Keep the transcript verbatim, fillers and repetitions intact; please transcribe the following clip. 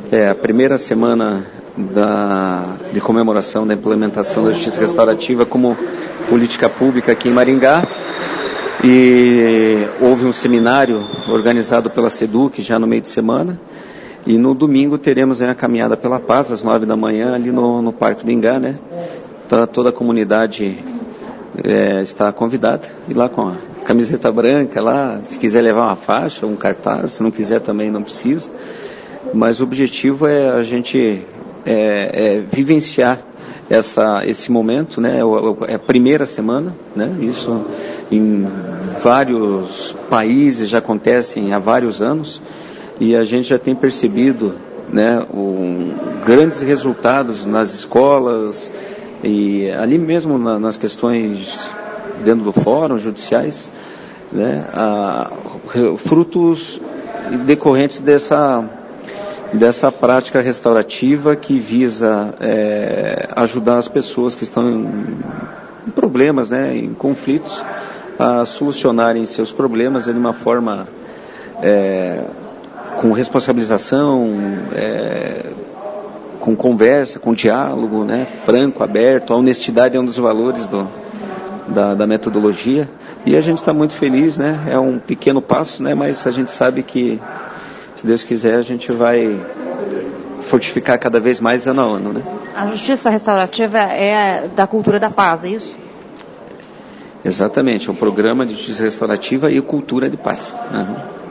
É a primeira semana da, de comemoração da implementação da justiça restaurativa como política pública aqui em Maringá. E houve um seminário organizado pela SEDUC já no meio de semana. E no domingo teremos, né, a caminhada pela paz, às nove da manhã, ali no, no Parque do Ingá, né? Tá, toda a comunidade é, está convidada. E lá com a camiseta branca, lá, se quiser levar uma faixa, um cartaz, se não quiser também não precisa. Mas o objetivo é a gente é, é vivenciar essa, esse momento, né? É a primeira semana, né? Isso em vários países já acontecem há vários anos e a gente já tem percebido, né, um, grandes resultados nas escolas e ali mesmo na, nas questões dentro do fórum, judiciais, né? A, frutos decorrentes dessa dessa prática restaurativa que visa é, ajudar as pessoas que estão em, em problemas, né, em conflitos, a solucionarem seus problemas de uma forma é, com responsabilização, é, com conversa, com diálogo, né, franco, aberto. A honestidade é um dos valores do, da, da metodologia e a gente está muito feliz, né, é um pequeno passo, né, mas a gente sabe que, se Deus quiser, a gente vai fortificar cada vez mais ano a ano, né? A justiça restaurativa é da cultura da paz, é isso? Exatamente, é um programa de justiça restaurativa e cultura de paz. Uhum.